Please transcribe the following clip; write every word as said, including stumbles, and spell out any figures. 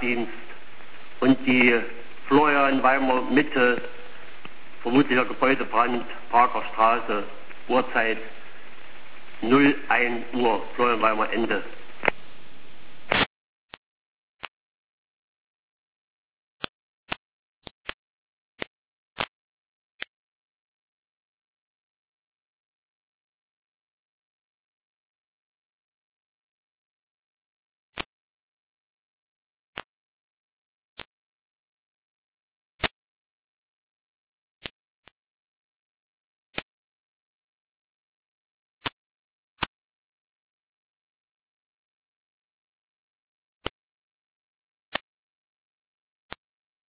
Nachtdienst und die Florian Weimer Mitte, vermutlicher Gebäudebrand, Parker Straße, Uhrzeit null eins Uhr, Florian Weimer Ende.